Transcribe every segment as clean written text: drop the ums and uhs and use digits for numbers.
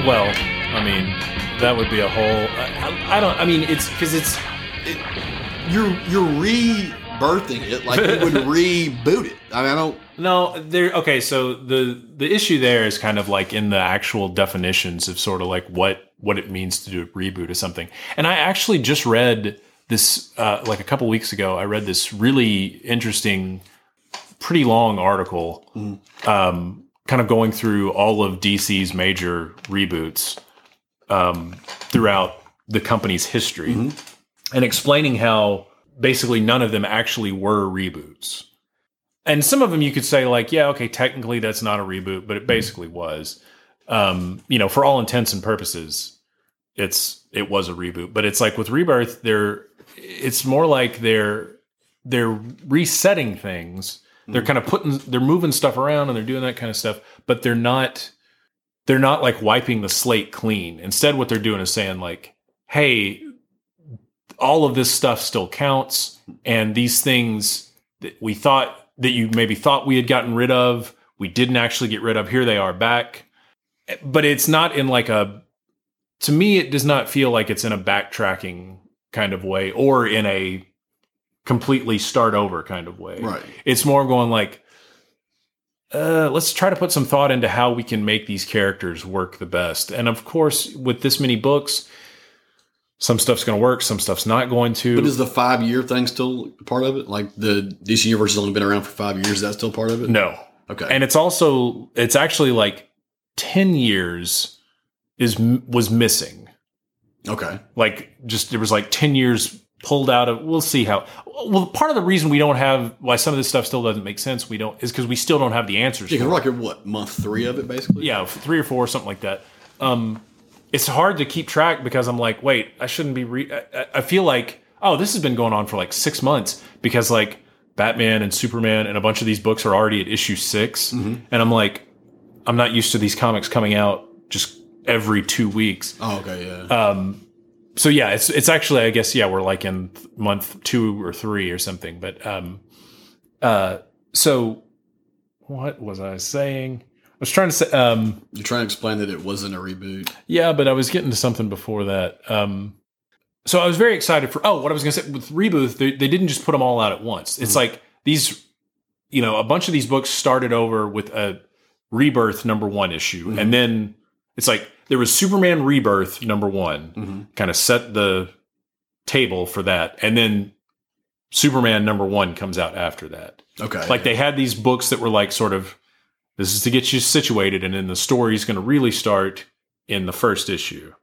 Well, I mean, that would be a whole. I don't. I mean, it's because You're rebirthing it like you would reboot it. I mean, I don't. No, there. Okay, so the issue there is kind of like in the actual definitions of sort of like what it means to do a reboot of something. And I actually just read this like a couple weeks ago. I read this really interesting, pretty long article, kind of going through all of DC's major reboots throughout the company's history, and explaining how basically none of them actually were reboots. And some of them you could say like, yeah, okay, technically that's not a reboot, but it basically was. For all intents and purposes, it was a reboot. But it's like with Rebirth, it's more like they're resetting things. They're kind of they're moving stuff around and they're doing that kind of stuff, but they're not like wiping the slate clean. Instead, what they're doing is saying like, hey, all of this stuff still counts, and these things that we thought that you maybe thought we had gotten rid of, we didn't actually get rid of. Here they are back. But it's not in like to me, it does not feel like it's in a backtracking kind of way or in a completely start over kind of way. Right. It's more going like, let's try to put some thought into how we can make these characters work the best. And of course, with this many books, some stuff's going to work, some stuff's not going to. But is the 5-year thing still part of it? Like the DC Universe has only been around for 5 years. Is that still part of it? No. Okay. And it's actually like 10 years was missing. Okay. Like there was like 10 years pulled out of, we'll see how. Well, part of the reason we don't have, why some of this stuff still doesn't make sense, is because we still don't have the answers. Yeah, because we're like at what, month 3 of it basically? Yeah, 3 or 4, something like that. It's hard to keep track because I'm like, wait, I shouldn't be. I feel like, oh, this has been going on for like 6 months because like Batman and Superman and a bunch of these books are already at issue 6, and I'm like, I'm not used to these comics coming out just every 2 weeks. Oh, okay, yeah. So yeah, it's actually, I guess, yeah, we're like in month 2 or 3 or something. But so what was I saying? I was trying to say, You're trying to explain that it wasn't a reboot. Yeah, but I was getting to something before that. So I was very excited for, what I was going to say with Rebooth, they didn't just put them all out at once. It's like these, a bunch of these books started over with a Rebirth #1 issue. And then it's like there was Superman Rebirth #1, kind of set the table for that. And then Superman #1 comes out after that. Okay. Like they had these books that were like sort of, this is to get you situated, and then the story's going to really start in the first issue.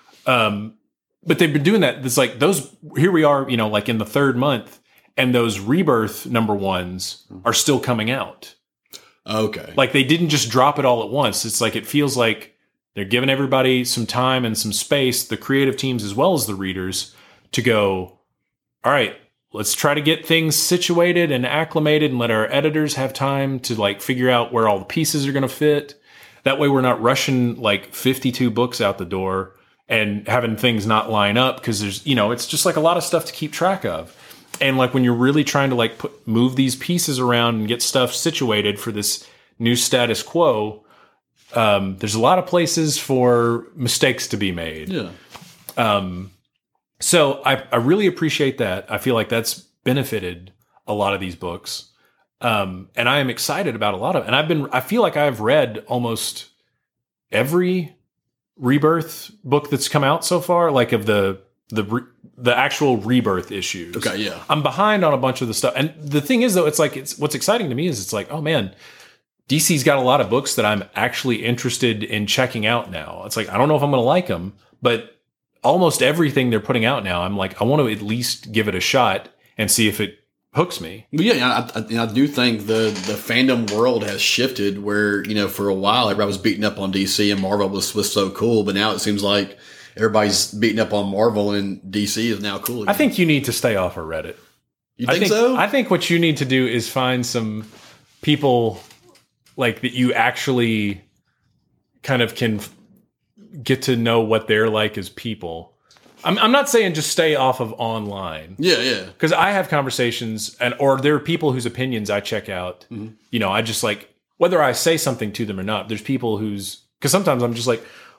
But they've been doing that. It's like here we are, like in the 3rd month, and those Rebirth #1s are still coming out. Okay. Like they didn't just drop it all at once. It's like, it feels like they're giving everybody some time and some space, the creative teams as well as the readers, to go, all right, let's try to get things situated and acclimated and let our editors have time to like figure out where all the pieces are going to fit. That way we're not rushing like 52 books out the door and having things not line up, because there's, it's just like a lot of stuff to keep track of. And like when you're really trying to like move these pieces around and get stuff situated for this new status quo, there's a lot of places for mistakes to be made. Yeah. So I really appreciate that. I feel like that's benefited a lot of these books. And I am excited about a lot of it. And I feel like I've read almost every Rebirth book that's come out so far, like of the actual Rebirth issues. Okay, yeah. I'm behind on a bunch of the stuff. And the thing is, though, it's like, what's exciting to me is it's like, oh man, DC's got a lot of books that I'm actually interested in checking out now. It's like, I don't know if I'm going to like them, but almost everything they're putting out now, I'm like, I want to at least give it a shot and see if it hooks me. But yeah, I do think the fandom world has shifted where, for a while everybody was beating up on DC and Marvel was so cool, but now it seems like everybody's beating up on Marvel and DC is now cool again. I think you need to stay off of Reddit. You think so? I think what you need to do is find some people like that you actually kind of can get to know what they're like as people. I'm not saying just stay off of online. Yeah, yeah. Because I have conversations, or there are people whose opinions I check out. I just like, whether I say something to them or not, there's people because sometimes I'm just like,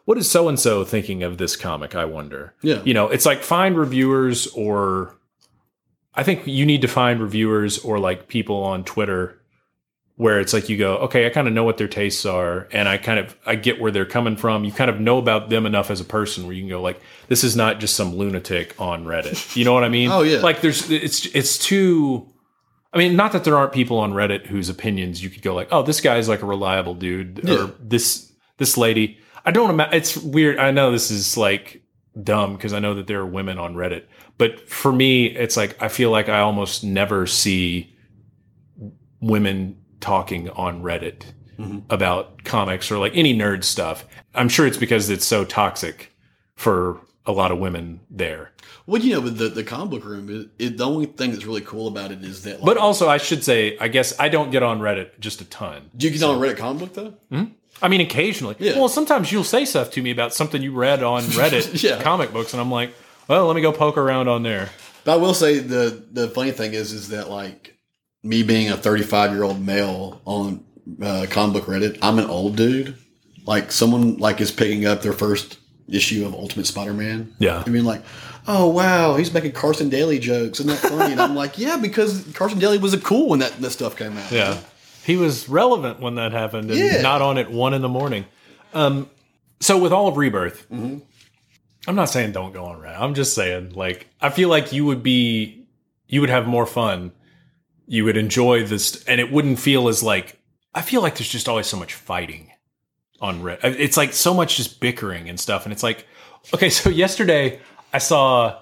what is so and so thinking of this comic? I wonder. Yeah. It's like find reviewers, or I think you need to find reviewers or like people on Twitter where it's like you go, okay, I kind of know what their tastes are, and I get where they're coming from. You kind of know about them enough as a person where you can go like, this is not just some lunatic on Reddit. You know what I mean? Oh yeah. Like it's too. I mean, not that there aren't people on Reddit whose opinions you could go like, oh, this guy's like a reliable dude, or this lady. I don't imagine. It's weird. I know this is like dumb because I know that there are women on Reddit, but for me, it's like I feel like I almost never see women talking on Reddit about comics or like any nerd stuff. I'm sure it's because it's so toxic for a lot of women there. Well, with the comic book room, the only thing that's really cool about it is that. Like, but also, I should say, I guess I don't get on Reddit just a ton. Do you get on Reddit comic book though? Mm-hmm. I mean, occasionally. Yeah. Well, sometimes you'll say stuff to me about something you read on Reddit, comic books, and I'm like, well, let me go poke around on there. But I will say the funny thing is that like me being a 35-year-old male on comic book Reddit, I'm an old dude. Like someone like is picking up their first issue of Ultimate Spider-Man. Yeah. I mean, like, oh wow, he's making Carson Daly jokes. Isn't that funny? And I'm like, yeah, because Carson Daly was cool when that stuff came out. Yeah. He was relevant when that happened and not on at 1 a.m. So with all of Rebirth, I'm not saying don't go on Reddit. I'm just saying, like, I feel like you would have more fun. You would enjoy this, and it wouldn't feel as like, I feel like there's just always so much fighting on Reddit. It's like so much just bickering and stuff. And it's like, okay, so yesterday I saw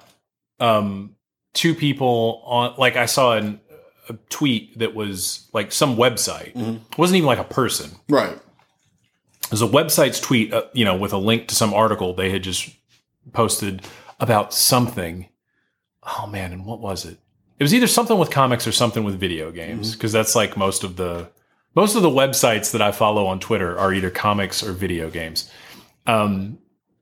two people on, like I saw a tweet that was like some website. It wasn't even like a person. Right. It was a website's tweet, with a link to some article they had just posted about something. Oh man, and what was it? It was either something with comics or something with video games, because that's like most of the websites that I follow on Twitter are either comics or video games. And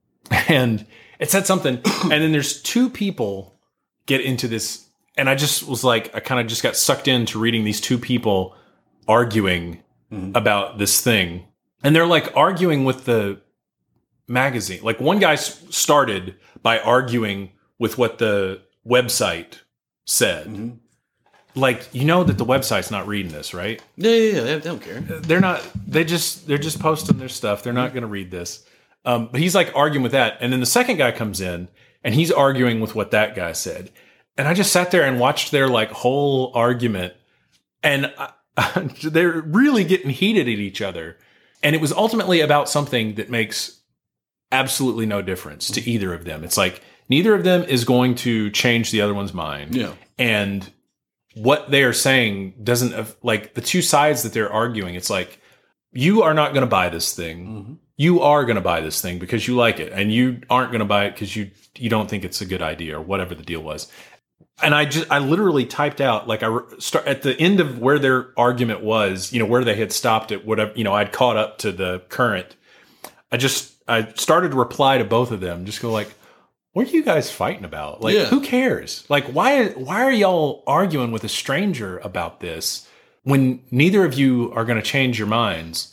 it said something, and then there's two people get into this, and I just was like, I kind of just got sucked into reading these two people arguing about this thing. And they're like arguing with the magazine. Like one guy started by arguing with what the website said. Like, that the website's not reading this, right? Yeah, they don't care. They're not. They're just posting their stuff. They're not going to read this. But he's like arguing with that, and then the second guy comes in, and he's arguing with what that guy said. And I just sat there and watched their like whole argument, and they're really getting heated at each other. And it was ultimately about something that makes absolutely no difference to either of them. It's like neither of them is going to change the other one's mind. Yeah, and what they are saying doesn't, like, the two sides that they're arguing, it's like, you are not going to buy this thing. You are going to buy this thing because you like it, and you aren't going to buy it because you don't think it's a good idea, or whatever the deal was. And I literally typed out, like, at the end of where their argument was, where they had stopped at whatever, I'd caught up to the current. I started to reply to both of them, just go like, what are you guys fighting about? Like, who cares? Like, why are y'all arguing with a stranger about this when neither of you are going to change your minds?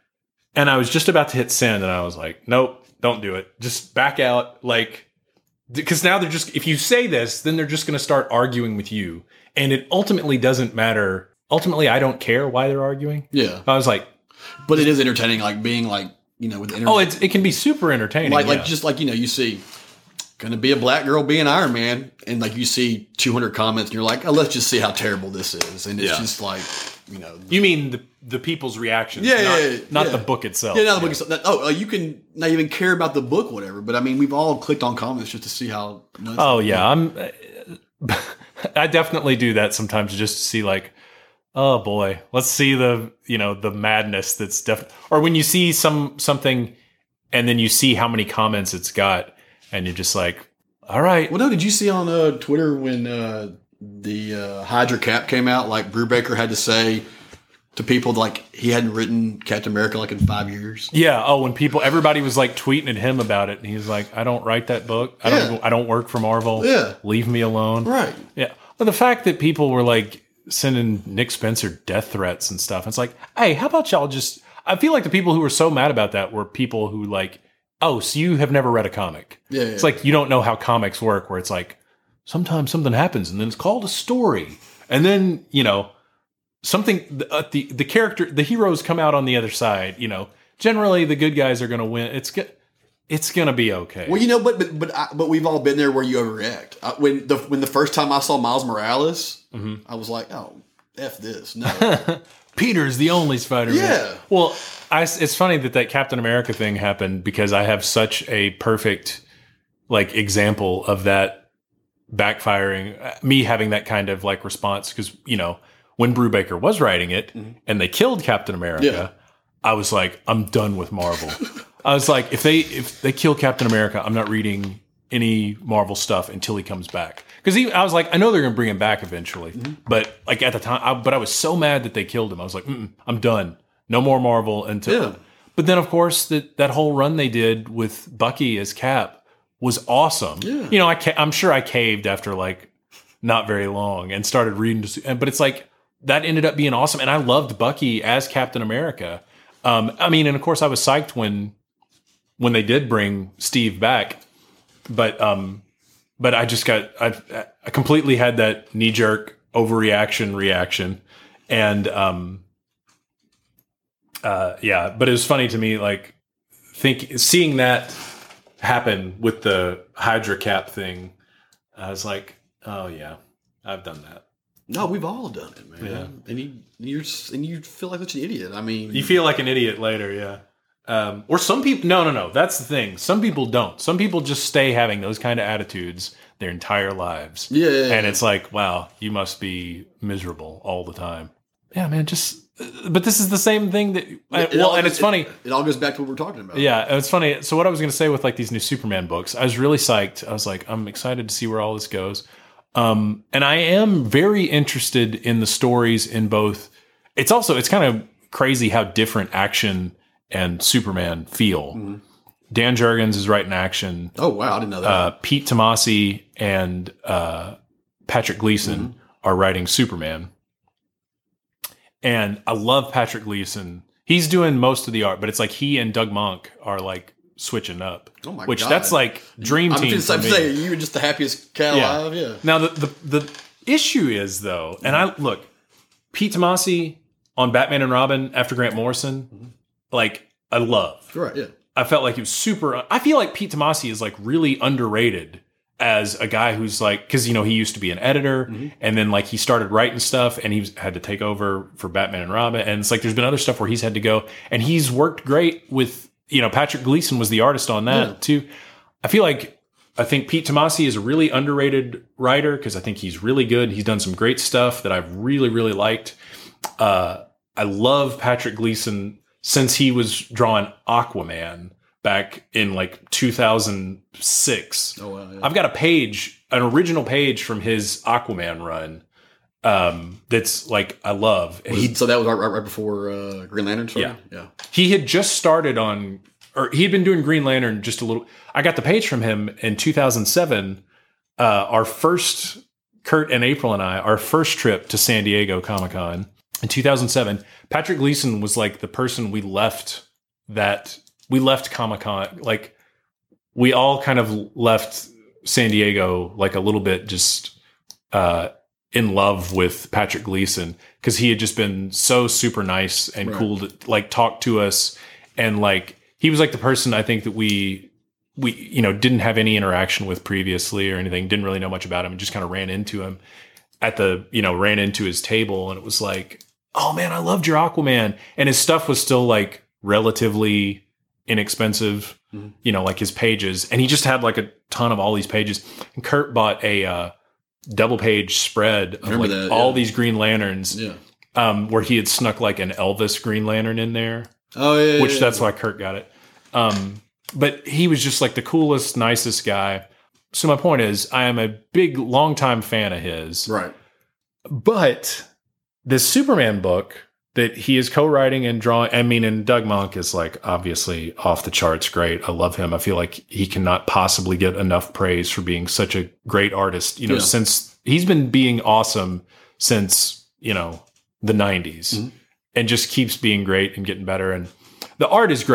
And I was just about to hit send, and I was like, nope, don't do it. Just back out. Like, because now they're just, if you say this, then they're just going to start arguing with you. And it ultimately doesn't matter. Ultimately, I don't care why they're arguing. Yeah. I was like, but it is entertaining, like being like, with the internet. Oh, it can be super entertaining. Like just like, you see, gonna be a black girl being Iron Man, and like you see 200 comments, and you're like, oh, let's just see how terrible this is. And it's just like, You mean the people's reactions, not the book itself. Yeah, not the book itself. You can not even care about the book, whatever. But I mean, we've all clicked on comments just to see how. I definitely do that sometimes just to see, like, oh boy, let's see the madness that's or when you see something and then you see how many comments it's got, and you're just like, all right. Well, no, did you see on Twitter when the Hydra Cap came out, like Brubaker had to say to people like he hadn't written Captain America like in 5 years? Yeah. Oh, when everybody was like tweeting at him about it, and he was like, I don't write that book. I don't work for Marvel. Yeah. Leave me alone. Right. Yeah. But the fact that people were like sending Nick Spencer death threats and stuff, it's like, hey, how about y'all just, I feel like the people who were so mad about that were people who like oh, so you have never read a comic. Yeah, It's like you don't know how comics work, where it's like sometimes something happens and then it's called a story. And then, something, the character, the heroes come out on the other side, generally the good guys are going to win. It's going to be okay. Well, but we've all been there where you overreact. When the first time I saw Miles Morales, I was like, oh, F this. No. Peter's the only Spider-Man. Yeah. Well, it's funny that Captain America thing happened because I have such a perfect example of that backfiring, me having that kind of response because, when Brubaker was writing it and they killed Captain America, I was like, I'm done with Marvel. I was like, if they kill Captain America, I'm not reading any Marvel stuff until he comes back. Because I was like, I know they're going to bring him back eventually. But at the time, I was so mad that they killed him. I was like, I'm done. No more Marvel until. Yeah. But then, of course, that whole run they did with Bucky as Cap was awesome. Yeah. I'm sure I caved after not very long and started reading. But it's that ended up being awesome. And I loved Bucky as Captain America. And of course, I was psyched when they did bring Steve back. But I just I completely had that knee-jerk reaction. And but it was funny to me, seeing that happen with the Hydra Cap thing. I was like, oh yeah, I've done that. No, we've all done it, man. Yeah. And you feel like such an idiot. I mean, you feel like an idiot later, yeah. Or some people, no. That's the thing. Some people don't. Some people just stay having those kind of attitudes their entire lives. Yeah. And it's like, wow, you must be miserable all the time. Yeah, man. But this is the same thing that. It's funny. It all goes back to what we're talking about. Yeah, it's funny. So what I was going to say with these new Superman books, I was really psyched. I was like, I'm excited to see where all this goes. And I am very interested in the stories in both. It's kind of crazy how different Action and Superman feel. Dan Jurgens is writing Action. Oh, wow. I didn't know that. Pete Tomasi and Patrick Gleason are writing Superman. And I love Patrick Gleason. He's doing most of the art, but it's he and Doug Monk are switching up. Oh my which God. That's dream team. I'm saying you were just the happiest cat alive. Yeah. Now the issue is though, and Pete Tomasi on Batman and Robin after Grant Morrison, I love. Right. Yeah. I felt like he was super. I feel like Pete Tomasi is really underrated as a guy who's because he used to be an editor and then he started writing stuff and he had to take over for Batman and Robin, and it's there's been other stuff where he's had to go, and he's worked great with. Patrick Gleason was the artist on that too. I think Pete Tomasi is a really underrated writer because I think he's really good. He's done some great stuff that I've really, really liked. I love Patrick Gleason since he was drawing Aquaman back in 2006. Oh, wow, yeah. I've got an original page from his Aquaman run. That's I love. So that was right before Green Lantern started? Yeah. He had just started he had been doing Green Lantern just a little. I got the page from him in 2007. Kurt and April and I, our first trip to San Diego Comic-Con in 2007, Patrick Gleason was the person we left Comic-Con. We all kind of left San Diego a little bit just, in love with Patrick Gleason because he had just been so super nice and cool to talk to us. And he was the person I think that we didn't have any interaction with previously or anything, didn't really know much about him, and just kind of ran into him ran into his table, and it was oh man, I loved your Aquaman. And his stuff was still relatively inexpensive, his pages. And he just had a ton of all these pages. And Kurt bought a double page spread of all these Green Lanterns, where he had snuck an Elvis Green Lantern in there. Oh yeah, which that's why Kurt got it. But he was just the coolest, nicest guy. So my point is, I am a big, longtime fan of his. Right. But this Superman book that he is co-writing and drawing, and Doug Monk is obviously off the charts great. I love him. I feel like he cannot possibly get enough praise for being such a great artist, since he's been being awesome since, the 90s and just keeps being great and getting better. And the art is great.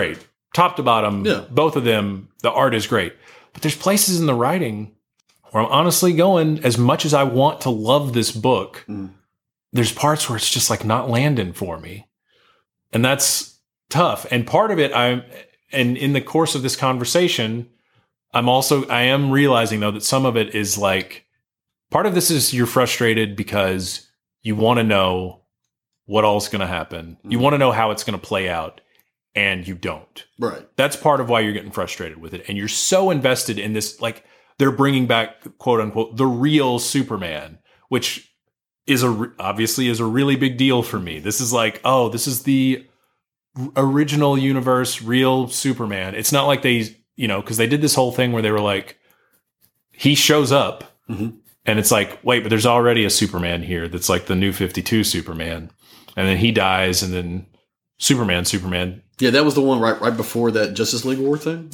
top to bottom, Yeah. both of them, the art is great. But there's places in the writing where I'm honestly going, as much as I want to love this book, there's parts where it's just like not landing for me. And that's tough. And part of it, and in the course of this conversation, I am realizing though that some of it is like, part of this is you're frustrated because you want to know what all's going to happen. You want to know how it's going to play out, and you don't. Right. That's part of why you're getting frustrated with it. And you're so invested in this, like they're bringing back, quote unquote, the real Superman, which is obviously is a really big deal for me. This is like, oh, this is the original universe, real Superman. It's not like they, because they did this whole thing where they were like, he shows up and it's like, wait, but there's already a Superman here that's like the New 52 Superman. And then he dies, and then Superman. Yeah, that was the one right before that Justice League War thing?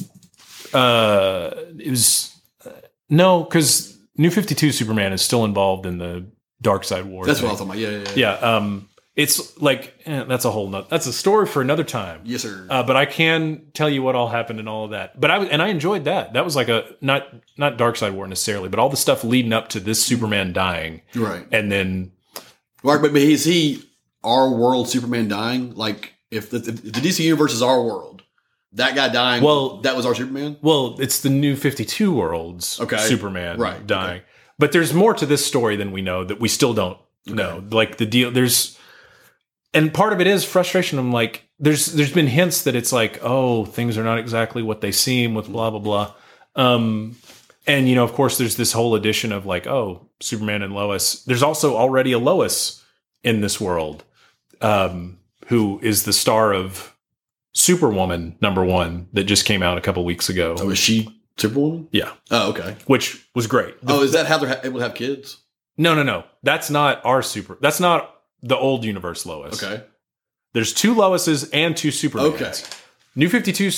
It was, no, because New 52 Superman is still involved in the Darkseid War. That's thing. what I was talking about. Yeah. It's like, that's a story for another time. Yes, sir. But I can tell you what all happened and all of that. But I enjoyed that. That was like not Darkseid War necessarily, but all the stuff leading up to this Superman dying. Right. And then. Right, but is he our world Superman dying? Like, if the DC universe is our world, that guy dying, that was our Superman? Well, it's the New 52 world's Superman dying. Okay. But there's more to this story than we know that we still don't know. Like the deal, and part of it is frustration. I'm like, there's been hints that it's like, oh, things are not exactly what they seem with blah, blah, blah. And, of course, there's this whole edition of like, oh, Superman and Lois. There's also already a Lois in this world, who is the star of Superwoman #1 that just came out a couple weeks ago. Oh, is she Superwoman? Yeah. Oh, okay. Which was great. Is that how they're able to have kids? No. That's not that's not the old universe Lois. Okay. There's 2 Loises and 2 Supermans. Okay. New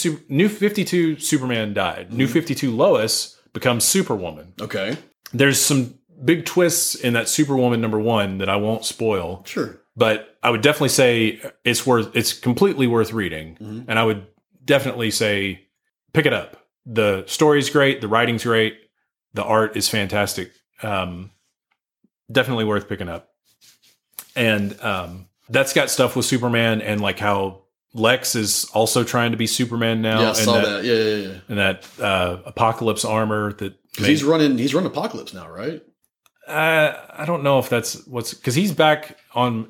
52 Superman died. New 52 Lois becomes Superwoman. Okay. There's some big twists in that Superwoman #1 that I won't spoil. Sure. But I would definitely say it's completely worth reading. And I would definitely say pick it up. The story's great, the writing's great, the art is fantastic. Definitely worth picking up. And that's got stuff with Superman and like how Lex is also trying to be Superman now. Yeah, I saw that. Yeah. And that Apocalypse armor that he's running Apocalypse now, right? I don't know if that's because he's back on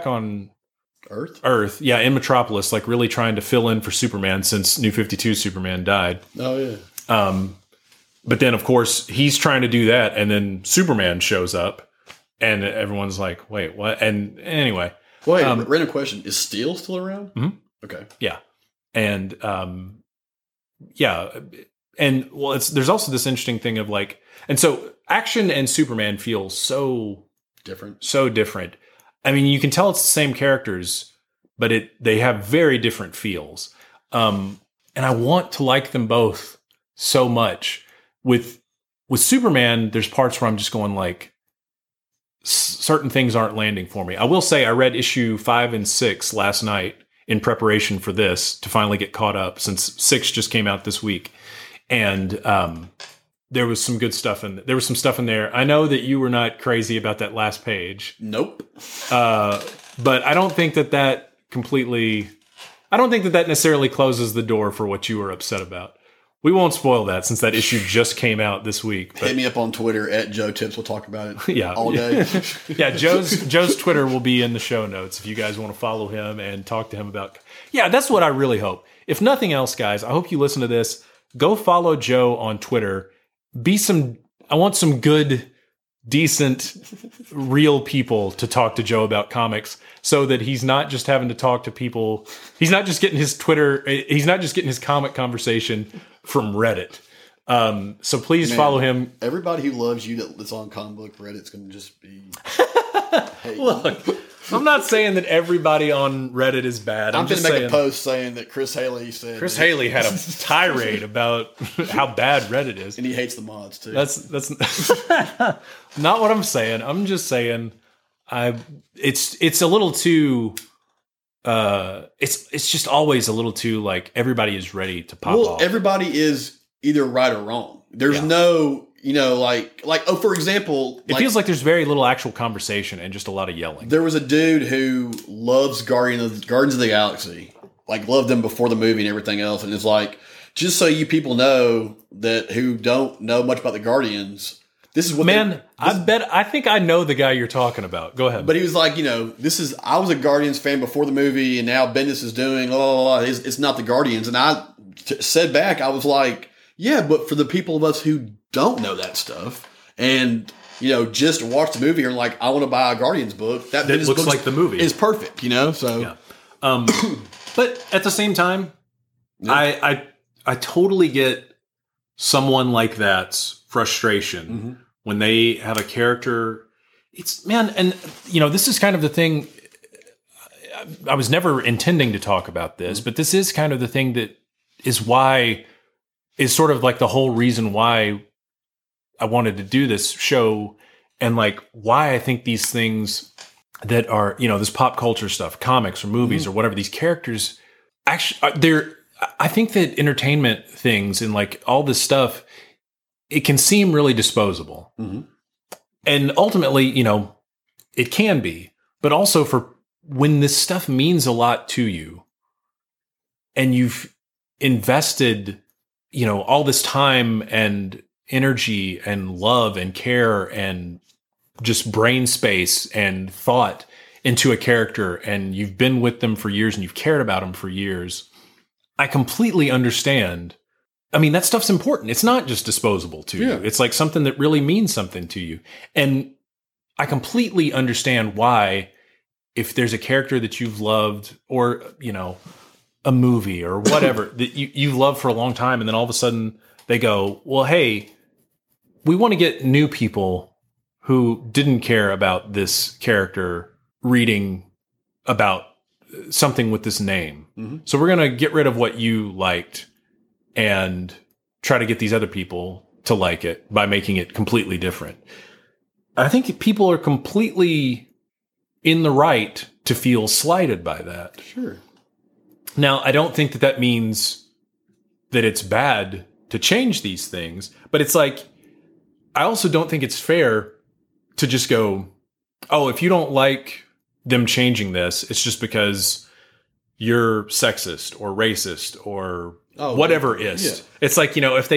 Earth. Yeah, in Metropolis, like really trying to fill in for Superman since New 52 Superman died. Oh yeah. But then of course he's trying to do that, and then Superman shows up, and everyone's like, "Wait, what?" And anyway, wait. Random question: is Steel still around? Mm-hmm. Okay. Yeah, and and well, there's also this interesting thing of like, and so Action and Superman feel so different. I mean, you can tell it's the same characters, but they have very different feels. And I want to like them both so much. With Superman, there's parts where I'm just going like, certain things aren't landing for me. I will say I read issue 5 and 6 last night in preparation for this to finally get caught up, since 6 just came out this week. And there was some good stuff there was some stuff in there. I know that you were not crazy about that last page. Nope. But I don't think that necessarily closes the door for what you were upset about. We won't spoil that since that issue just came out this week. But, hit me up on Twitter at Joe Tips. We'll talk about it all day. Yeah, Joe's Twitter will be in the show notes if you guys want to follow him and talk to him about. Yeah, that's what I really hope. If nothing else, guys, I hope you listen to this. Go follow Joe on Twitter. I want some good, decent, real people to talk to Joe about comics, so that he's not just having to talk to people. He's not just getting his comic conversation from Reddit. So please follow him. Everybody who loves you that's on comic book Reddit's going to just be. Hey. Look, I'm not saying that everybody on Reddit is bad. I'm going to make a post saying that Chris Haley had a tirade about how bad Reddit is, and he hates the mods too. That's not what I'm saying. I'm just saying it's a little too it's just always a little too like everybody is ready to pop off. Everybody is either right or wrong. There's no, for example, it feels like there's very little actual conversation and just a lot of yelling. There was a dude who loves Guardians of the Galaxy, like loved them before the movie and everything else, and it's like, just so you people know that who don't know much about the Guardians. This is what I think I know the guy you're talking about. Go ahead. But he was like, I was a Guardians fan before the movie, and now Bendis is doing, it's not the Guardians. And I said back, I was like, yeah, but for the people of us who don't know that stuff and, just watch the movie and like, I want to buy a Guardians book. That looks like the movie. Is perfect, so. Yeah. But at the same time, yeah. I totally get someone like that's frustration when they have a character. And this is kind of the thing. I was never intending to talk about this, but this is kind of the thing that is sort of like the whole reason why I wanted to do this show, and like why I think these things that are, this pop culture stuff, comics or movies or whatever, these characters actually I think that entertainment things and like all this stuff, it can seem really disposable. And ultimately, it can be, but also for when this stuff means a lot to you and you've invested, all this time and energy and love and care and just brain space and thought into a character, and you've been with them for years and you've cared about them for years. I completely understand. I mean, that stuff's important. It's not just disposable to you. It's like something that really means something to you. And I completely understand why, if there's a character that you've loved or, a movie or whatever that you've loved for a long time, and then all of a sudden they go, well, hey, we want to get new people who didn't care about this character reading about something with this name. So we're going to get rid of what you liked and try to get these other people to like it by making it completely different. I think people are completely in the right to feel slighted by that. Sure. Now, I don't think that means that it's bad to change these things, but it's like, I also don't think it's fair to just go, oh, if you don't like them changing this, it's just because you're sexist or racist or whatever is. Yeah. It's like,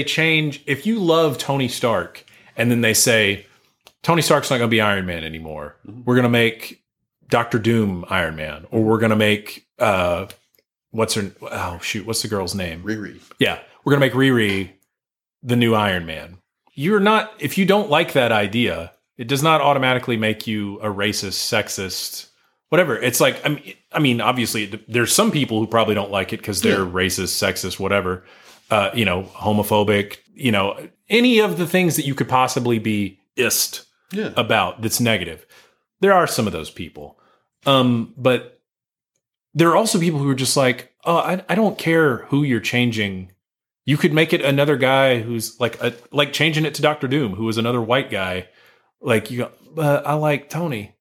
if you love Tony Stark and then they say, Tony Stark's not going to be Iron Man anymore. We're going to make Dr. Doom Iron Man, or we're going to make, what's the girl's name? Riri. Yeah. We're going to make Riri the new Iron Man. If you don't like that idea, it does not automatically make you a racist, sexist, whatever. It's like, I mean, obviously there's some people who probably don't like it because they're racist, sexist, whatever, homophobic, any of the things that you could possibly be about that's negative. There are some of those people. But there are also people who are just like, oh, I don't care who you're changing. You could make it another guy who's like changing it to Dr. Doom, who is another white guy. Like you go, I like Tony,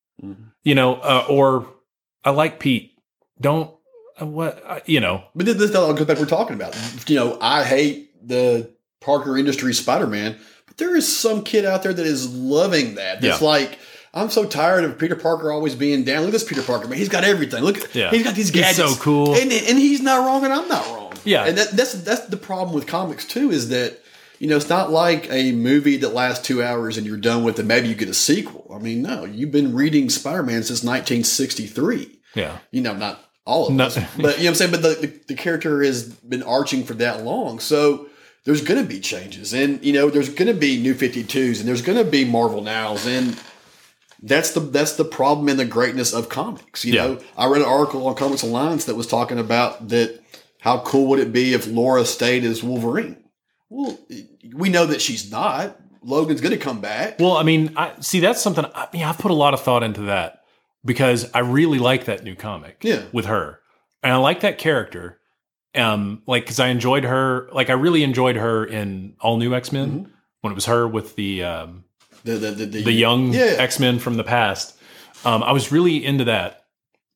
or I like Pete. Don't But this all goes back to what we're talking about. I hate the Parker Industries Spider-Man, but there is some kid out there that is loving that. That's like, I'm so tired of Peter Parker always being down. Look at this Peter Parker, man. He's got everything. Look, he's got these gadgets. He's so cool. And he's not wrong and I'm not wrong. Yeah. And that's the problem with comics too, is that, it's not like a movie that lasts 2 hours and you're done with it. Maybe you get a sequel. I mean, no, you've been reading Spider-Man since 1963. Yeah. Not all of us. But you know what I'm saying? But the character has been arching for that long. So there's going to be changes. And, there's going to be New 52s and there's going to be Marvel Nows. And that's the problem in the greatness of comics. I read an article on Comics Alliance that was talking about that. How cool would it be if Laura stayed as Wolverine? Well, we know that she's not. Logan's going to come back. Well, I mean, that's something. I've put a lot of thought into that because I really like that new comic with her, and I like that character. Because I enjoyed her. Like, I really enjoyed her in All New X-Men when it was her with the young X-Men from the past. I was really into that,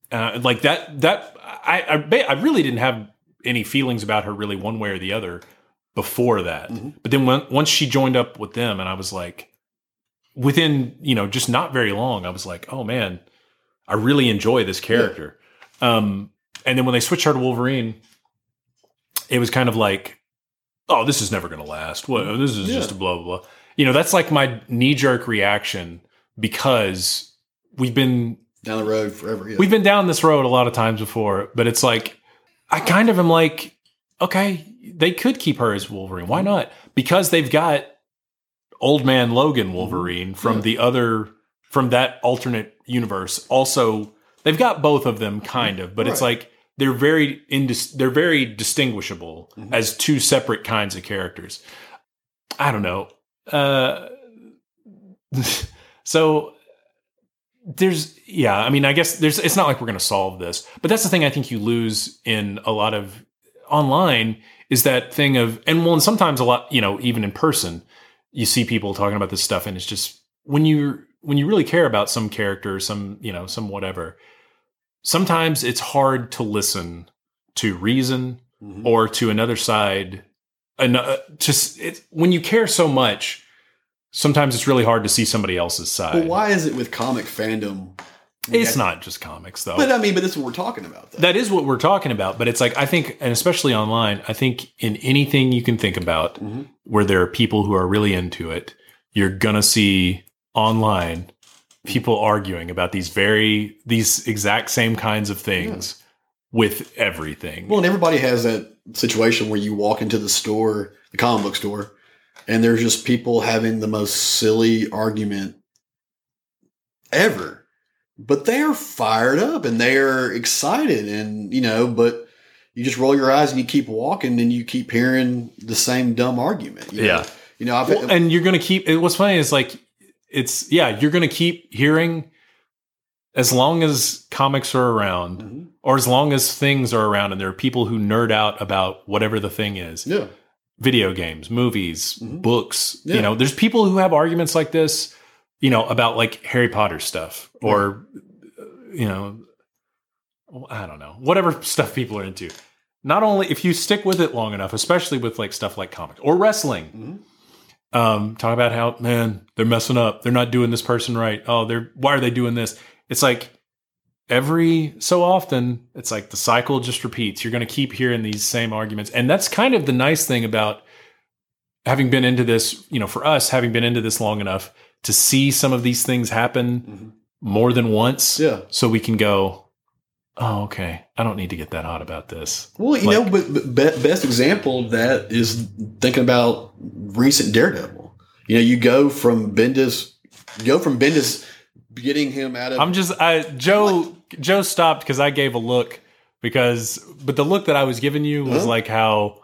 like that I really didn't have any feelings about her really one way or the other before that. But then once she joined up with them, and I was like, within, just not very long, I was like, oh man, I really enjoy this character. And then when they switched her to Wolverine, it was kind of like, oh, this is never going to last. Well, this is just a blah, blah, blah. That's like my knee-jerk reaction, because we've been down the road forever. Yeah. We've been down this road a lot of times before, but it's like, I kind of am like, okay, they could keep her as Wolverine. Why not? Because they've got Old Man Logan Wolverine from from that alternate universe. Also, they've got both of them kind of, but it's like, they're very distinguishable as two separate kinds of characters. I don't know. So I guess it's not like we're going to solve this, but that's the thing I think you lose in a lot of online, is that thing of, and sometimes a lot, even in person, you see people talking about this stuff, and it's just, when you really care about some character, some whatever, sometimes it's hard to listen to reason or to another side. When you care so much, sometimes it's really hard to see somebody else's side. But why is it with comic fandom? It's not just comics, though. But this is what we're talking about, though. That is what we're talking about. But it's like, I think, and especially online, I think in anything you can think about where there are people who are really into it, you're going to see online people arguing about these exact same kinds of things with everything. Well, and everybody has that situation where you walk into the comic book store, and there's just people having the most silly argument ever. But they're fired up and they're excited, and but you just roll your eyes and you keep walking, and you keep hearing the same dumb argument. And you're going to keep. What's funny is like, you're going to keep hearing, as long as comics are around, or as long as things are around, and there are people who nerd out about whatever the thing is. Yeah. Video games, movies, books. Yeah. There's people who have arguments like this, about like Harry Potter stuff, or, I don't know, whatever stuff people are into. Not only if you stick with it long enough, especially with like stuff like comics or wrestling, talk about how, man, they're messing up. They're not doing this person right. Oh, why are they doing this? It's like every so often, it's like the cycle just repeats. You're going to keep hearing these same arguments. And that's kind of the nice thing about having been into this, for us, having been into this long enough to see some of these things happen more than once. Yeah. So we can go, oh, okay, I don't need to get that hot about this. Well, but best example of that is thinking about recent Daredevil. You go from Bendis getting him out of... Joe stopped because I gave a look, but the look that I was giving you was like how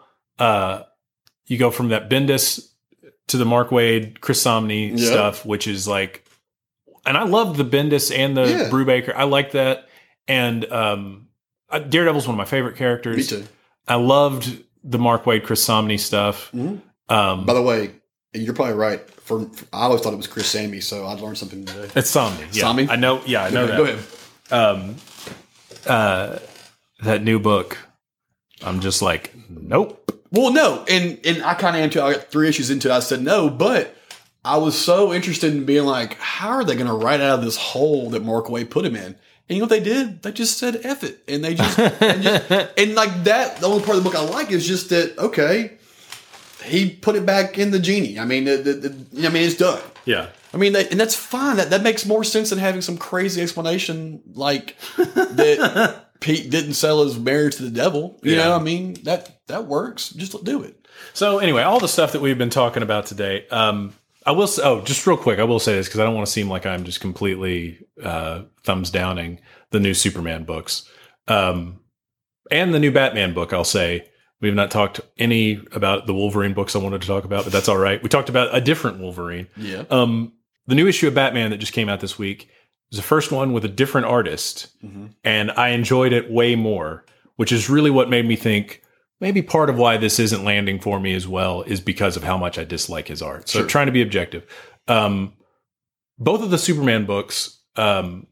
you go from that Bendis to the Mark Waid, Chris Samnee stuff, which is like, and I love the Bendis and the Brubaker. I like that. And Daredevil's one of my favorite characters. Me too. I loved the Mark Waid, Chris Samnee stuff. By the way, you're probably right. I always thought it was Chris Samnee, so I learned something today. It's Samnee. Yeah. Samnee? I know that. Go ahead. That new book, I'm just like, nope. Well, no, and I kind of am too. I got 3 issues into it. I said no, but I was so interested in being like, how are they going to write out of this hole that Mark Waid put him in? And you know what they did? They just said F it. And they just, and like that, the only part of the book I like is just that, okay, he put it back in the genie. I mean, it's done. Yeah. I mean, and that's fine. That makes more sense than having some crazy explanation like that Pete didn't sell his marriage to the devil. You know, I mean, that works. Just do it. So anyway, all the stuff that we've been talking about today, I will say, just real quick, I will say this because I don't want to seem like I'm just completely thumbs downing the new Superman books. And the new Batman book, I'll say. We've not talked any about the Wolverine books I wanted to talk about, but that's all right. We talked about a different Wolverine. Yeah. The new issue of Batman that just came out this week was the first one with a different artist, and I enjoyed it way more, which is really what made me think maybe part of why this isn't landing for me as well is because of how much I dislike his art. So trying to be objective. Both of the Superman books,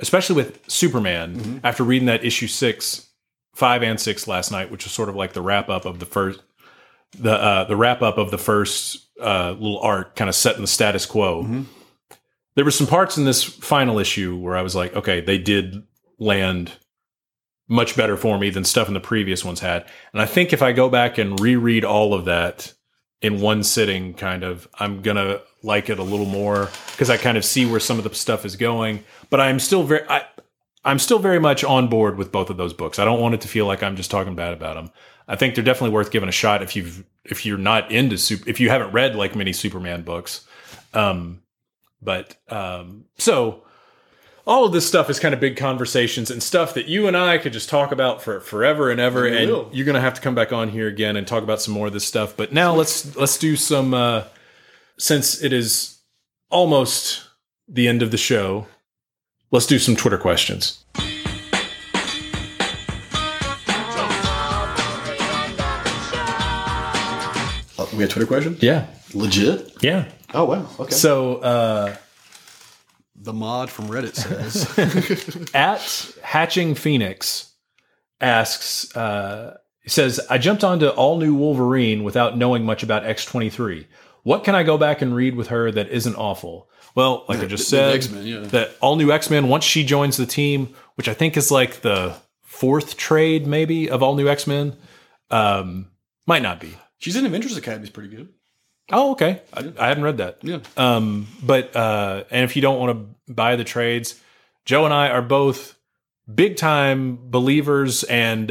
especially with Superman, after reading that issue 5 and 6 last night, which was sort of like the wrap up of the first, the wrap up of the first little arc, kind of setting the status quo. There were some parts in this final issue where I was like, okay, they did land much better for me than stuff in the previous ones had. And I think if I go back and reread all of that in one sitting, kind of, I'm going to like it a little more because I kind of see where some of the stuff is going. But I'm still very much on board with both of those books. I don't want it to feel like I'm just talking bad about them. I think they're definitely worth giving a shot if you're not into if you haven't read like many Superman books. So all of this stuff is kind of big conversations and stuff that you and I could just talk about for forever and ever. And you're going to have to come back on here again and talk about some more of this stuff. But now let's do some, since it is almost the end of the show, let's do some Twitter questions. We have Twitter questions? Yeah. Legit? Yeah. Oh, wow. Okay. So, the mod from Reddit says at Hatching Phoenix asks, says, I jumped onto all new Wolverine without knowing much about X-23. What can I go back and read with her that isn't awful? Well, like I just said, X-Men, that all new X-Men, once she joins the team, which I think is like the 4th trade maybe of all new X-Men, might not be. She's in Avengers Academy is pretty good. Oh, okay. I hadn't read that. Yeah. But and if you don't want to buy the trades, Joe and I are both big time believers and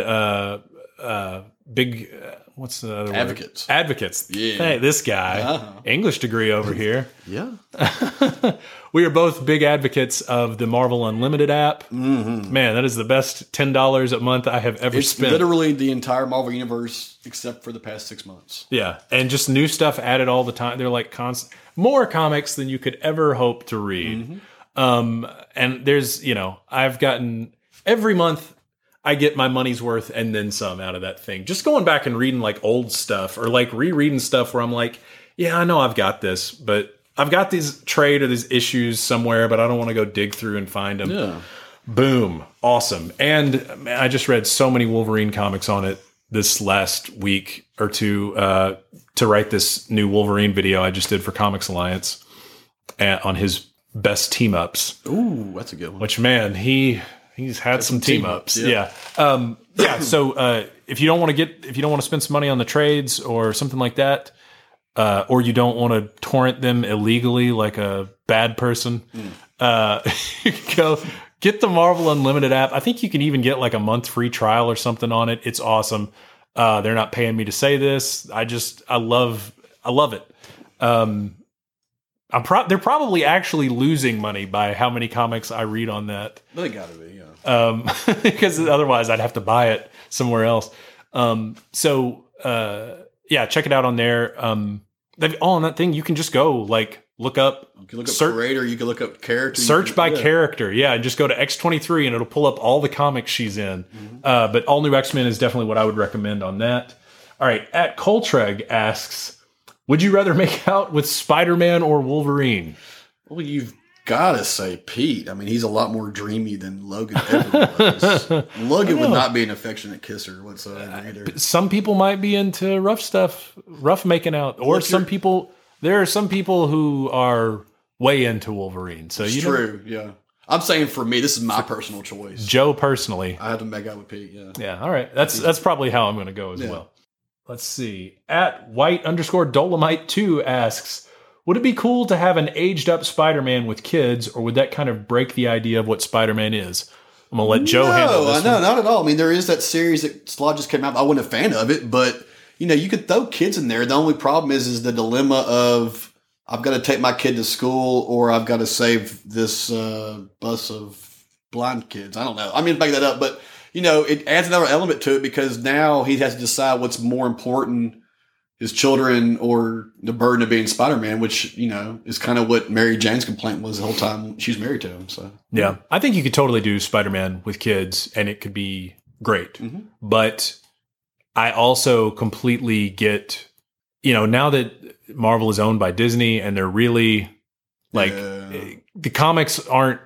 big what's the other Advocates. word? Advocates. Yeah. Hey, this guy, English degree over here. Yeah. We are both big advocates of the Marvel Unlimited app. Mm-hmm. Man, that is the best $10 a month I have ever spent. Literally the entire Marvel universe except for the past 6 months. Yeah, and just new stuff added all the time. They're like more comics than you could ever hope to read. Mm-hmm. And there's, I've gotten every month I get my money's worth and then some out of that thing. Just going back and reading like old stuff or like rereading stuff where I'm like, yeah, I know I've got this, but I've got these trade or these issues somewhere, but I don't want to go dig through and find them. Yeah. Boom. Awesome. And man, I just read so many Wolverine comics on it this last week or two to write this new Wolverine video I just did for Comics Alliance on his best team ups. Ooh, that's a good one. Which, man, he's had some team ups. Yeah. So if you don't want to spend some money on the trades or something like that, or you don't want to torrent them illegally like a bad person, you can go get the Marvel Unlimited app. I think you can even get like a month free trial or something on it. It's awesome. They're not paying me to say this. I love it. They're probably actually losing money by how many comics I read on that. They gotta be, yeah. Because otherwise I'd have to buy it somewhere else. Yeah, check it out on there. On that thing, you can just go like look up. You can look up creator. You can look up character. Search by character. Yeah, and just go to X-23 and it'll pull up all the comics she's in. Mm-hmm. But All New X-Men is definitely what I would recommend on that. All right, at Coltreg asks, would you rather make out with Spider-Man or Wolverine? Well, you've got to say Pete. I mean, he's a lot more dreamy than Logan ever was. Logan would not be an affectionate kisser whatsoever either. Some people might be into rough stuff, rough making out. Or there are some people who are way into Wolverine. So it's true, yeah. I'm saying for me, this is my personal choice. Joe personally. I have to make out with Pete, yeah. Yeah, all right. That's probably how I'm going to go as well. Let's see. At White_Dolomite2 asks, would it be cool to have an aged up Spider-Man with kids, or would that kind of break the idea of what Spider-Man is? I'm going to let Joe handle this. No, not at all. I mean, there is that series that Slot just came out. I wasn't a fan of it, but you could throw kids in there. The only problem is the dilemma of I've got to take my kid to school or I've got to save this bus of blind kids. I don't know. I mean, make that up, but it adds another element to it because now he has to decide what's more important, his children or the burden of being Spider-Man, which, is kind of what Mary Jane's complaint was the whole time she's married to him. So yeah, I think you could totally do Spider-Man with kids and it could be great. Mm-hmm. But I also completely get, now that Marvel is owned by Disney and they're really like the comics aren't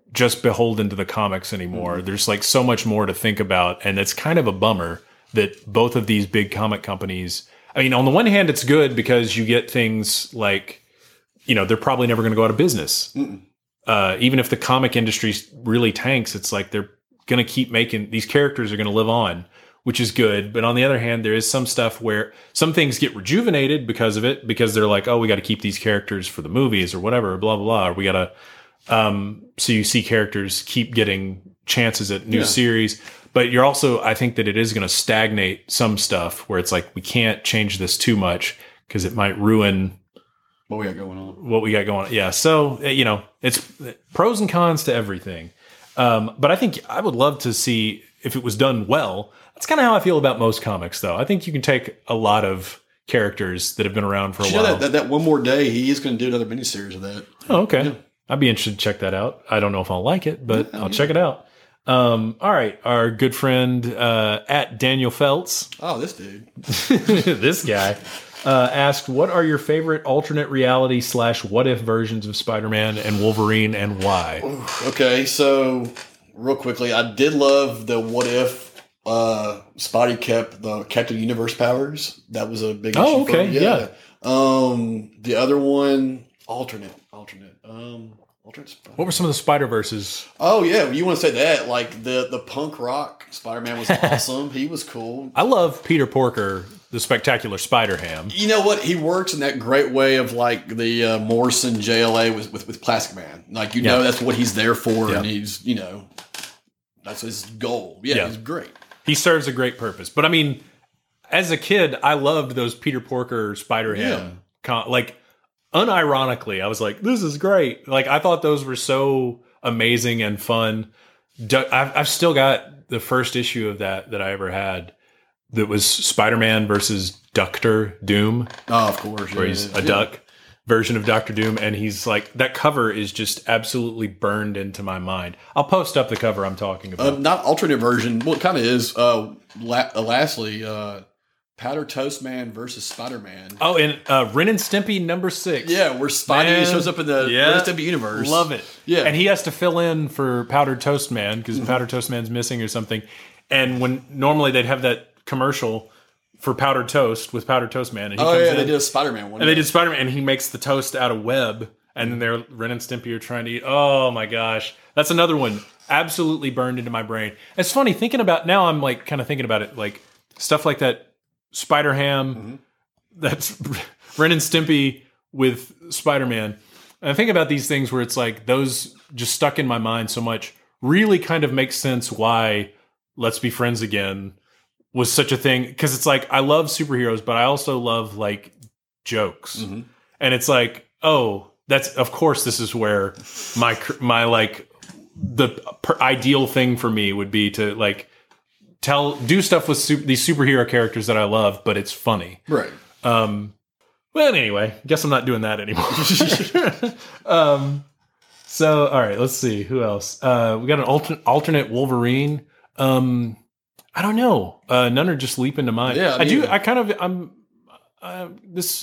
just beholden to the comics anymore. There's like so much more to think about, and it's kind of a bummer that both of these big comic companies. I mean, on the one hand, it's good because you get things like, they're probably never going to go out of business. Even if the comic industry really tanks, it's like they're going to keep making these characters are going to live on, which is good. But on the other hand, there is some stuff where some things get rejuvenated because of it, because they're like, oh, we got to keep these characters for the movies or whatever, blah, blah, blah. Or we got to, so you see characters keep getting chances at new series. But you're also, I think that it is going to stagnate some stuff where it's like, we can't change this too much because it might ruin what we got going on. Yeah. So, it's pros and cons to everything. But I think I would love to see if it was done well. That's kind of how I feel about most comics, though. I think you can take a lot of characters that have been around for a while. That One More Day, he is going to do another miniseries of that. Oh, okay. Yeah. I'd be interested to check that out. I don't know if I'll like it, but I'll check it out. All right. Our good friend at Daniel Feltz. Oh, this dude. This guy asked, what are your favorite alternate reality / what if versions of Spider-Man and Wolverine and why? Okay, so real quickly, I did love the what if Spidey kept the Captain Universe powers. That was a big issue. Oh, okay. For me. Yeah. The other one, alternate. What were some of the Spider-Verses? Oh, yeah. You want to say that. Like, the punk rock Spider-Man was awesome. He was cool. I love Peter Porker, the Spectacular Spider-Ham. You know what? He works in that great way of, like, the Morrison JLA with Plastic Man. Like, know that's what he's there for, and he's, that's his goal. Yeah, he's great. He serves a great purpose. But, I mean, as a kid, I loved those Peter Porker Spider-Ham. Unironically, I was like, this is great. Like, I thought those were so amazing and fun. I've still got the first issue of that I ever had that was Spider-Man versus Doctor Doom. Oh, of course. Where he's a duck version of Doctor Doom. And he's like, that cover is just absolutely burned into my mind. I'll post up the cover I'm talking about. Not alternate version. Well, it kind of is. Lastly, Powder Toast Man versus Spider-Man. Oh, and Ren and Stimpy #6. Yeah, where Spidey shows up in the Ren and Stimpy universe. Love it. Yeah. And he has to fill in for Powdered Toast Man because Powdered Toast Man's missing or something. And when normally they'd have that commercial for Powdered Toast with Powdered Toast Man. And he comes in, they did a Spider-Man one. And they did Spider-Man, and he makes the toast out of web. And then they're Ren and Stimpy are trying to eat. Oh my gosh. That's another one absolutely burned into my brain. It's funny thinking about, now I'm like kind of thinking about it, like stuff like that. Spider-Ham, that's Ren and Stimpy with Spider-Man. And I think about these things where it's like those just stuck in my mind so much really kind of makes sense why Let's Be Friends Again was such a thing. Because it's like, I love superheroes, but I also love like jokes. And it's like, oh, of course this is where my like the ideal thing for me would be to like do stuff with these superhero characters that I love, but it's funny. Right. Well, anyway, guess I'm not doing that anymore. So, all right, let's see. Who else? We got an alternate Wolverine. I don't know. None are just leaping to mind. Yeah, this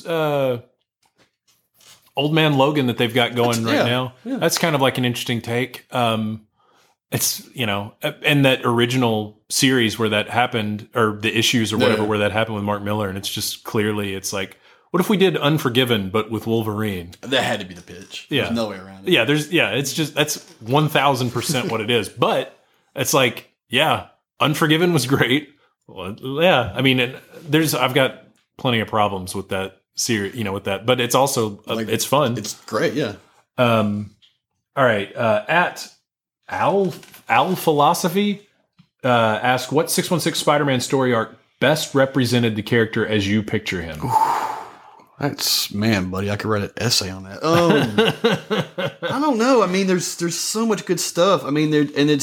Old Man Logan that they've got going now. Yeah. That's kind of like an interesting take. It's, in that original series where that happened, or the issues or whatever, where that happened with Mark Miller. And it's just clearly, it's like, what if we did Unforgiven, but with Wolverine? That had to be the pitch. Yeah. There's no way around it. Yeah. It's just, that's 1000% what it is. But it's like, Unforgiven was great. Well, yeah. I mean, I've got plenty of problems with that series, with that, but it's also, it's fun. It's great. Yeah. All right. At Al Philosophy asked, what 616 Spider-Man story arc best represented the character as you picture him? That's, man, buddy, I could write an essay on that. I don't know. I mean, there's so much good stuff. I mean,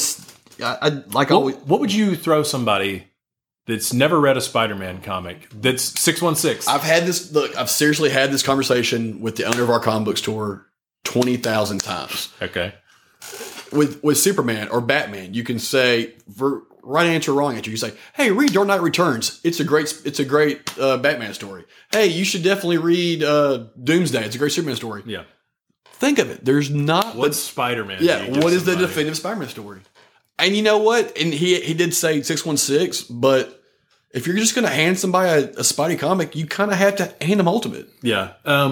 what would you throw somebody that's never read a Spider-Man comic that's 616? I've seriously had this conversation with the owner of our comic book store 20,000 times. Okay. With Superman or Batman, you can say right answer, wrong answer. You say, "Hey, read Dark Knight Returns. It's a great Batman story. Hey, you should definitely read Doomsday. It's a great Superman story." Yeah. think of it. There's not. What's Spider-Man? Yeah, what is the definitive Spider-Man story? And you know what? And he did say 616, but if you're just going to hand somebody a Spidey comic, you kind of have to hand them Ultimate. Yeah.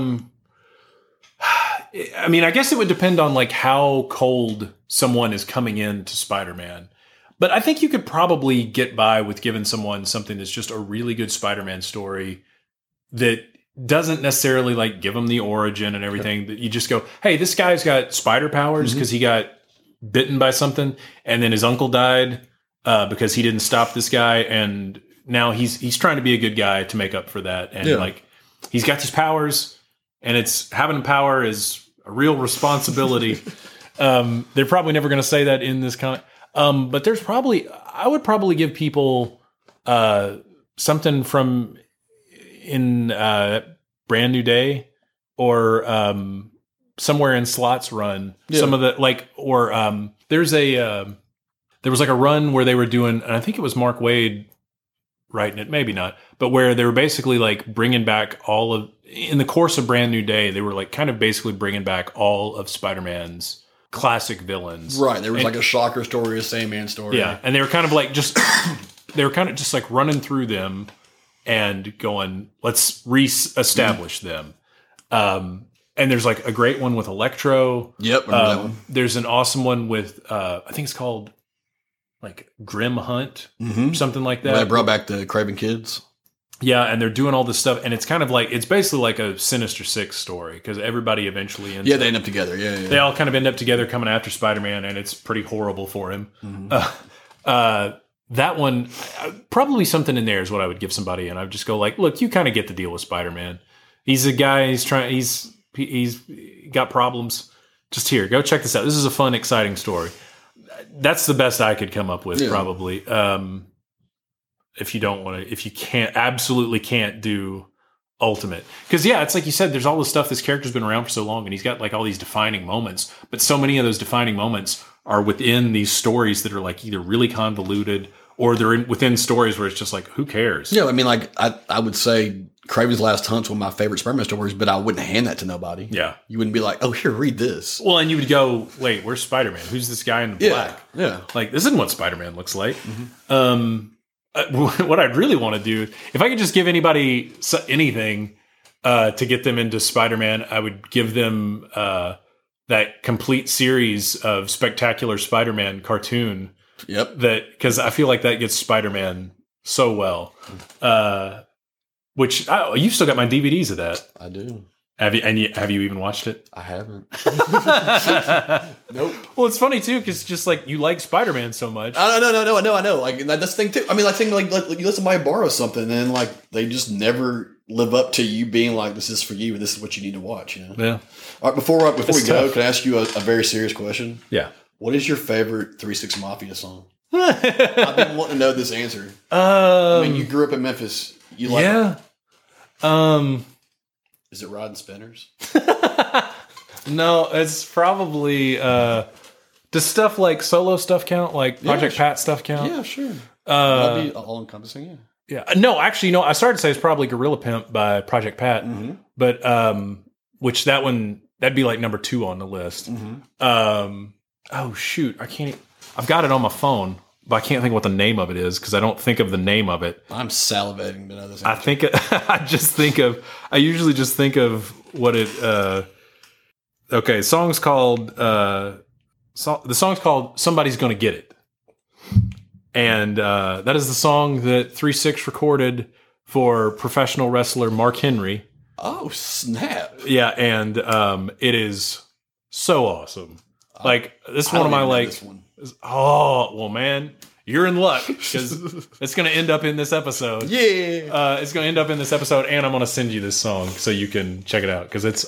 I mean, I guess it would depend on like how cold someone is coming into Spider-Man. But I think you could probably get by with giving someone something that's just a really good Spider-Man story that doesn't necessarily like give them the origin and everything. That you just go, hey, this guy's got spider powers because he got bitten by something, and then his uncle died because he didn't stop this guy, and now he's trying to be a good guy to make up for that. And like he's got these powers, and it's having power is a real responsibility. They're probably never going to say that in this comic. But I would probably give people something from in Brand New Day or somewhere in Slott's run. Yeah. Some of the like, or there was like a run where they were doing, and I think it was Mark Waid writing it, maybe not, but where they were basically like bringing back in the course of Brand New Day, they were like kind of basically bringing back all of Spider-Man's classic villains. Right. There was like a Shocker story, a Sandman story. Yeah. And they were kind of like just like running through them and going, let's re-establish them. And there's like a great one with Electro. Yep. Remember that one. There's an awesome one with, I think it's called like Grim Hunt, something like that. Where they brought back the Kraven Kids. Yeah, and they're doing all this stuff, and it's kind of like, it's basically like a Sinister Six story, because everybody eventually ends up. Yeah, they end up together. Yeah. They all kind of end up together coming after Spider-Man, and it's pretty horrible for him. That one, probably something in there is what I would give somebody, and I would just go like, look, you kind of get the deal with Spider-Man. He's a guy, he's got problems. Just here, go check this out. This is a fun, exciting story. That's the best I could come up with, probably. If you absolutely can't do Ultimate. Because, it's like you said, there's all this stuff, this character's been around for so long, and he's got like all these defining moments, but so many of those defining moments are within these stories that are like either really convoluted or they're within stories where it's just like, who cares? Yeah, I mean, like, I would say Kraven's Last Hunt's one of my favorite Spider-Man stories, but I wouldn't hand that to nobody. Yeah. You wouldn't be like, oh, here, read this. Well, and you would go, wait, where's Spider-Man? Who's this guy in the black? Yeah. Like, this isn't what Spider-Man looks like. What I'd really want to do, if I could just give anybody anything to get them into Spider-Man, I would give them that complete series of Spectacular Spider-Man cartoon. Yep. Because I feel like that gets Spider-Man so well. Which you've still got my DVDs of that. I do. Have you even watched it? I haven't. Nope. Well, it's funny too because just like you like Spider-Man so much. I know. Like that's the thing too. I mean, like you let somebody borrow something and like they just never live up to you being like, this is for you and this is what you need to watch. You know? Yeah. All right. Before we go, can I ask you a very serious question? Yeah. What is your favorite 3 6 Mafia song? I've been wanting to know this answer. I mean, you grew up in Memphis. You like it? Is it Riding Spinners? No, it's probably does stuff like solo stuff count? Like Project Pat stuff count? Yeah, sure. That'd be all encompassing, yeah. No, actually, I started to say it's probably Gorilla Pimp by Project Pat, but which that'd be like number 2 on the list. Oh shoot, I've got it on my phone, but I can't think of what the name of it is because I don't think of the name of it. I'm salivating to know this. I usually just think of what it. Okay, the song's called "Somebody's Gonna Get It," and that is the song that 3 6 recorded for professional wrestler Mark Henry. Oh snap! Yeah, and it is so awesome. Like this is one of my like. Oh well, man, you're in luck because it's going to end up in this episode. Yeah, it's going to end up in this episode, and I'm going to send you this song so you can check it out because it's.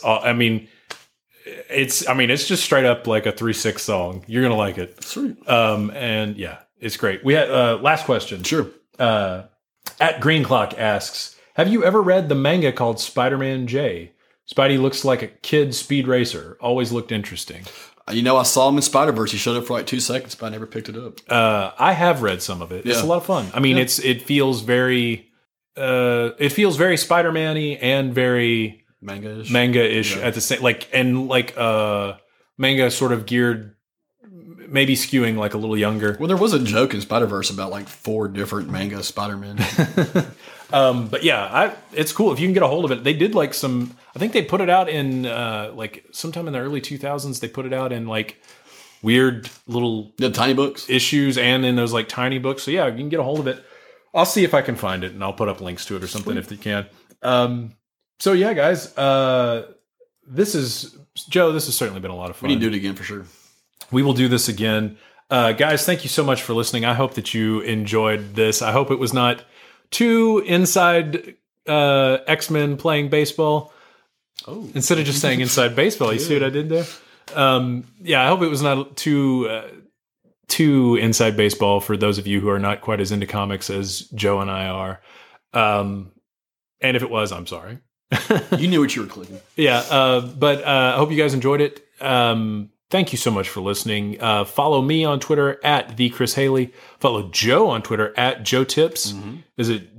It's just straight up like a 3 6 song. You're going to like it. Sweet. And yeah, it's great. We had last question. Sure. At Green Clock asks, have you ever read the manga called Spider-Man J? Spidey looks like a kid speed racer. Always looked interesting. I saw him in Spider-Verse. He showed up for like 2 seconds, but I never picked it up. I have read some of it. It's a lot of fun. I mean, it feels very Spider-Man-y and very manga-ish. at the same manga sort of geared, maybe skewing like a little younger. Well, there was a joke in Spider-Verse about like 4 different manga Spider-Men. But yeah, it's cool if you can get a hold of it. They did like some. I think they put it out in like sometime in the early 2000s. They put it out in like weird little tiny books issues and in those like tiny books. So yeah, you can get a hold of it. I'll see if I can find it and I'll put up links to it or something if you can. So yeah, guys, this is Joe. This has certainly been a lot of fun. We need to do it again for sure. We will do this again. Guys, thank you so much for listening. I hope that you enjoyed this. I hope it was not too inside X-Men playing baseball. Oh, instead of just saying inside baseball, you see what I did there? Yeah, I hope it was not too inside baseball for those of you who are not quite as into comics as Joe and I are. And if it was, I'm sorry. You knew what you were clicking. Yeah, but I hope you guys enjoyed it. Thank you so much for listening. Follow me on Twitter at the Chris Haley. Follow Joe on Twitter at Joe Tips. Mm-hmm. Is it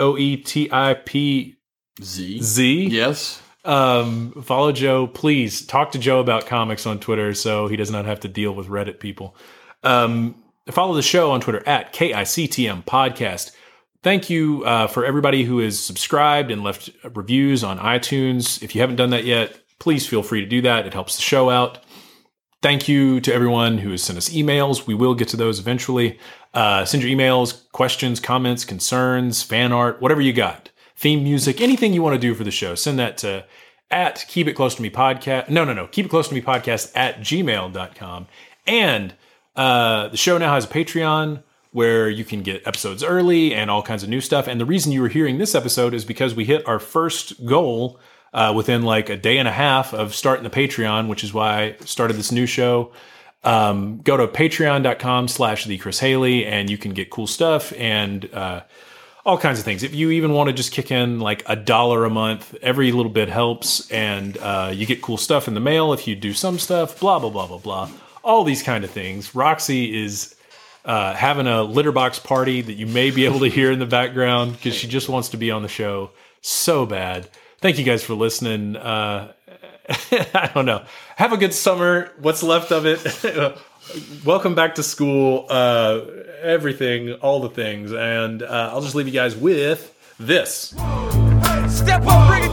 JOETIPZ? Yes. Follow Joe. Please talk to Joe about comics on Twitter so he does not have to deal with Reddit people. Follow the show on Twitter at KICTM Podcast. Thank you for everybody who has subscribed and left reviews on iTunes. If you haven't done that yet, please feel free to do that. It helps the show out. Thank you to everyone who has sent us emails. We will get to those eventually. Send your emails, questions, comments, concerns, fan art, whatever you got. Theme music, anything you want to do for the show. Send that to at Keep It Close to Me Podcast. No. Keep It Close to Me Podcast at gmail.com. And the show now has a Patreon where you can get episodes early and all kinds of new stuff. And the reason you were hearing this episode is because we hit our first goal within like a day and a half of starting the Patreon, which is why I started this new show. Go to patreon.com/the Chris Haley and you can get cool stuff and all kinds of things. If you even want to just kick in like $1 a month, every little bit helps. And you get cool stuff in the mail if you do some stuff, blah, blah, blah, blah, blah. All these kind of things. Roxy is having a litter box party that you may be able to hear in the background because she just wants to be on the show so bad. Thank you guys for listening. I don't know. Have a good summer. What's left of it. Welcome back to school. Everything, all the things. And I'll just leave you guys with this. Step up, bring it.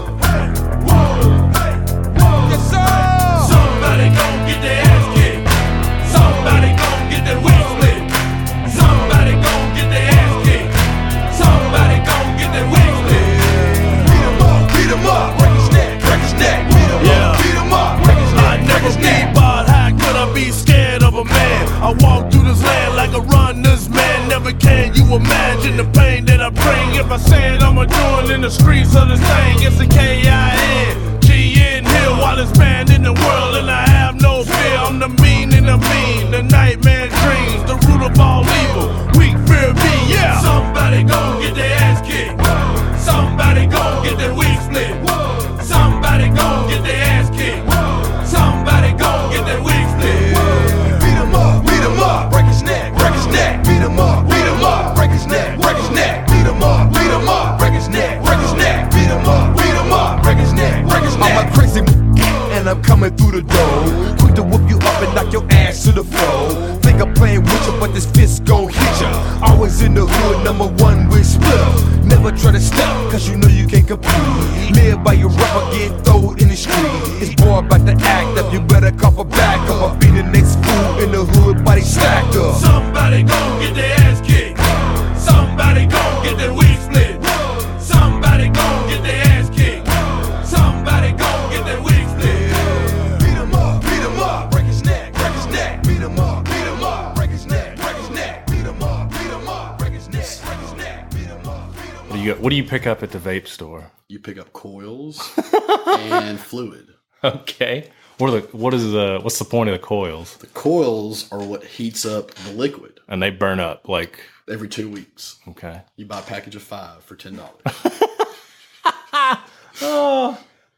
Yes, sir. Somebody gon' get their ass kicked. Somebody gon' get their wig split. Somebody gon' get their ass kicked. Somebody gon' get their wig split. Beat 'em up, break his neck, beat 'em up, beat 'em up, break his neck, break his neck. But how could I be scared of a man? I walk through this land like a runner's man. Never can you imagine the pain that I bring. If I said I'm a doing in the streets of this thing, it's a K-I-N-G-N Hill while it's banned in the world, and I have no fear. I'm the mean and the mean, the nightmare dreams, the root of all evil. Weak fear me, yeah. Somebody gon' get their ass kicked. Somebody gon' get their wig split. Somebody gon' get their ass kicked. Somebody gon' get their wig split. Beat 'em up, break his neck, beat 'em up, break his neck, beat 'em up, break his neck, beat 'em up, break his neck, I'm a crazy and I'm coming through the door, quick to whoop you up and knock your ass to the floor. Think I'm playing with you, but this fist gon' hit ya. Always in the hood, #1 with splitter. Never try to stop, cause you know you can't compete. Live by your rubber, get thrown in the street. It's more about the act up, you better cop a back up. I'll be the next fool in the hood, body stacked up. Somebody gon' get their ass kicked. Somebody gon' get their wig split. Somebody gon' get their ass kicked. Somebody gon' get their wig split. Beat 'em up, break his neck, beat 'em up, break his neck, beat 'em up, break his neck, beat 'em up. What do you pick up at the vape store? You pick up coils and fluid. Okay. What's the point of the coils? The coils are what heats up the liquid. And they burn up like every 2 weeks. Okay. You buy a package of 5 for $10. Oh.